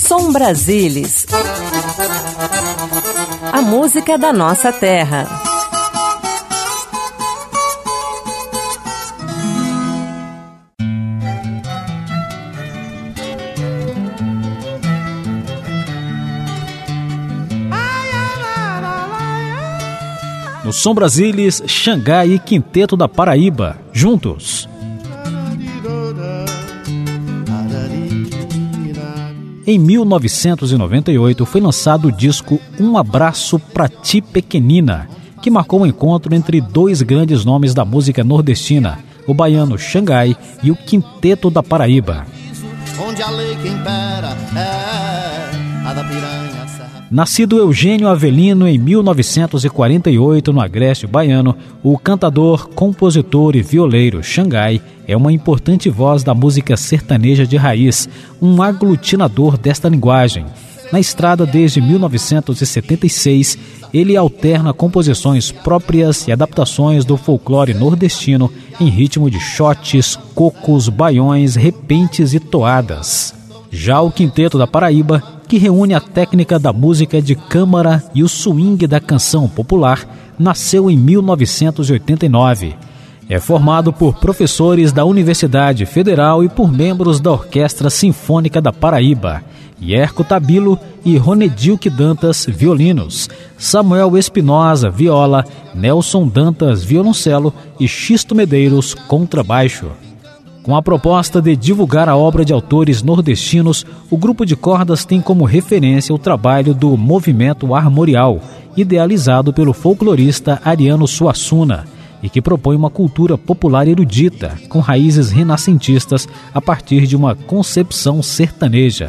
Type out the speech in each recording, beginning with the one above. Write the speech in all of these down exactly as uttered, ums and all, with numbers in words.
Som Brasilis. A música da nossa terra. No Som Brasilis, Xangai e Quinteto da Paraíba, juntos. Em mil novecentos e noventa e oito foi lançado o disco Um Abraço Pra Ti Pequenina, que marcou um encontro entre dois grandes nomes da música nordestina, o baiano Xangai e o Quinteto da Paraíba. Onde a lei que impera é a da piranha. Nascido Eugênio Avelino em mil novecentos e quarenta e oito no Agreste Baiano, o cantador, compositor e violeiro Xangai é uma importante voz da música sertaneja de raiz, um aglutinador desta linguagem. Na estrada desde mil novecentos e setenta e seis, ele alterna composições próprias e adaptações do folclore nordestino em ritmo de xotes, cocos, baiões, repentes e toadas. Já o Quinteto da Paraíba, que reúne a técnica da música de câmara e o swing da canção popular, nasceu em mil novecentos e oitenta e nove. É formado por professores da Universidade Federal e por membros da Orquestra Sinfônica da Paraíba, Yerko Tabilo e Ronedilque Dantas, violinos, Samuel Espinosa, viola, Nelson Dantas, violoncelo e Xisto Medeiros, contrabaixo. Com a proposta de divulgar a obra de autores nordestinos, o grupo de cordas tem como referência o trabalho do Movimento Armorial, idealizado pelo folclorista Ariano Suassuna, e que propõe uma cultura popular erudita, com raízes renascentistas a partir de uma concepção sertaneja.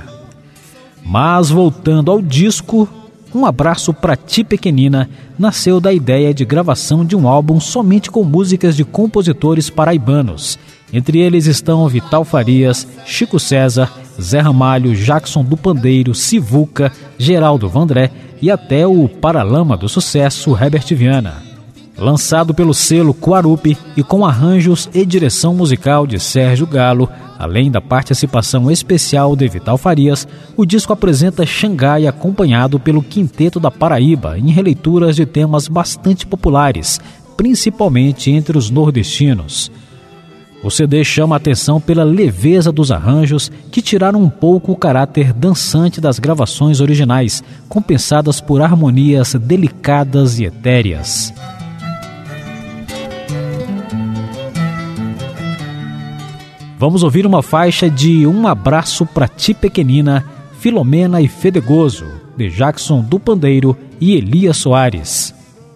Mas, voltando ao disco, Um Abraço Pra Ti Pequenina nasceu da ideia de gravação de um álbum somente com músicas de compositores paraibanos. Entre eles estão Vital Farias, Chico César, Zé Ramalho, Jackson do Pandeiro, Sivuca, Geraldo Vandré e até o Paralama do Sucesso, Herbert Viana. Lançado pelo selo Quarupi e com arranjos e direção musical de Sérgio Galo, além da participação especial de Vital Farias, o disco apresenta Xangai acompanhado pelo Quinteto da Paraíba em releituras de temas bastante populares, principalmente entre os nordestinos. O C D chama a atenção pela leveza dos arranjos, que tiraram um pouco o caráter dançante das gravações originais, compensadas por harmonias delicadas e etéreas. Vamos ouvir uma faixa de Um Abraço Pra Ti Pequenina, Filomena e Fedegoso, de Jackson do Pandeiro e Elias Soares.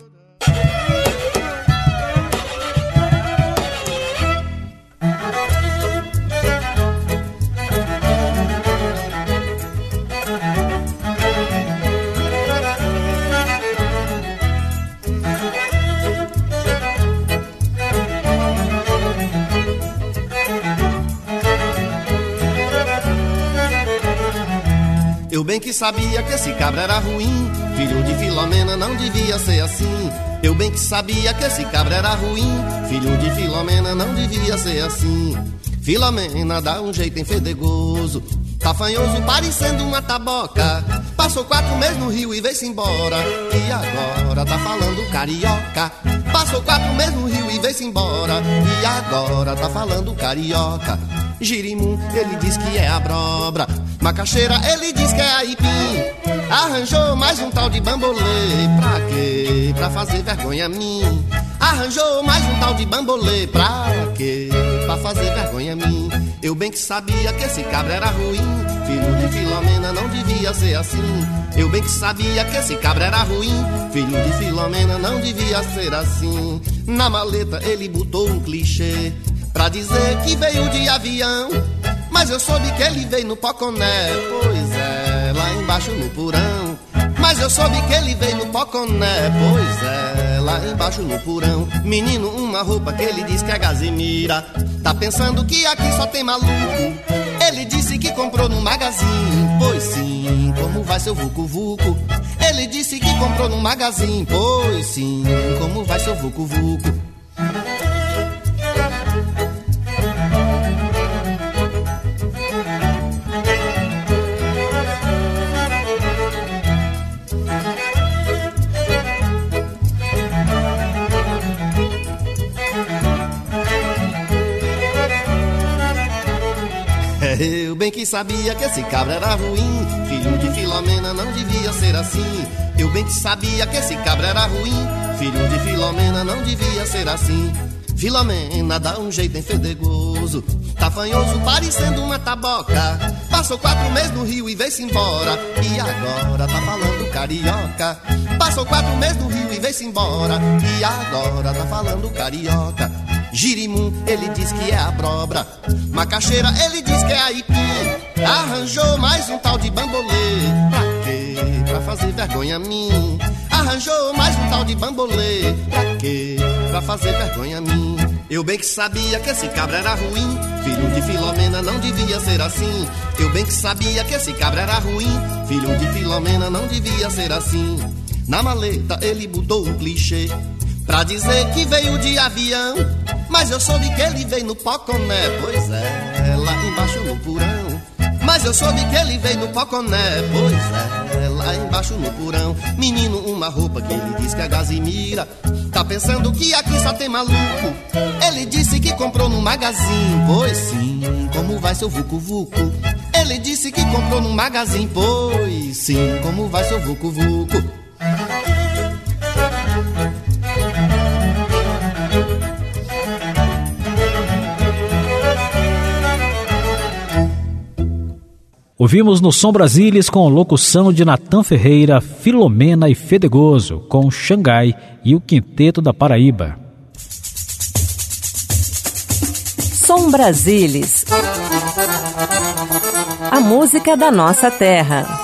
Eu bem que sabia que esse cabra era ruim, filho de Filomena não devia ser assim. Eu bem que sabia que esse cabra era ruim, filho de Filomena não devia ser assim. Filomena dá um jeito enfedegoso, tafanhoso parecendo uma taboca. Passou quatro meses no Rio e veio-se embora, e agora tá falando carioca. Passou quatro meses no Rio e veio-se embora, e agora tá falando carioca. Girimum, ele diz que é abóbora, macaxeira, ele diz que é aipim. Arranjou mais um tal de bambolê, pra quê? Pra fazer vergonha a mim. Arranjou mais um tal de bambolê, pra quê? Pra fazer vergonha a mim. Eu bem que sabia que esse cabra era ruim, filho de Filomena não devia ser assim. Eu bem que sabia que esse cabra era ruim, filho de Filomena não devia ser assim. Na maleta ele botou um clichê, pra dizer que veio de avião, mas eu soube que ele veio no Poconé. Pois é, lá embaixo no porão. Mas eu soube que ele veio no Poconé. Pois é, lá embaixo no porão. Menino, uma roupa que ele diz que é gazimira. Tá pensando que aqui só tem maluco. Ele disse que comprou no Magazine. Pois sim, como vai seu vucu vucu? Ele disse que comprou no Magazine. Pois sim, como vai seu vucu vucu? Eu bem que sabia que esse cabra era ruim, filho de Filomena não devia ser assim. Eu bem que sabia que esse cabra era ruim, filho de Filomena não devia ser assim. Filomena dá um jeito enfedegoso, tafanhoso parecendo uma taboca. Passou quatro meses no Rio e veio-se embora, e agora tá falando carioca. Passou quatro meses no Rio e veio-se embora, e agora tá falando carioca. Girimum, ele diz que é abóbora, macaxeira, ele diz que é aipim. Arranjou mais um tal de bambolê, pra quê? Pra fazer vergonha a mim. Arranjou mais um tal de bambolê, pra quê? Pra fazer vergonha a mim. Eu bem que sabia que esse cabra era ruim, filho de Filomena não devia ser assim. Eu bem que sabia que esse cabra era ruim, filho de Filomena não devia ser assim. Na maleta ele botou um clichê, pra dizer que veio de avião, mas eu soube que ele veio no Poconé. Pois é, lá embaixo no porão. Mas eu soube que ele veio no Poconé. Pois é, lá embaixo no porão. Menino, uma roupa que ele diz que é Gazimira. Tá pensando que aqui só tem maluco. Ele disse que comprou no Magazine. Pois sim, como vai seu Vucu Vucu? Ele disse que comprou no Magazine. Pois sim, como vai seu Vucu Vucu? Ouvimos no Som Brasilis com locução de Natan Ferreira, Filomena e Fedegoso, com Xangai e o Quinteto da Paraíba. Som Brasilis, a música da nossa terra.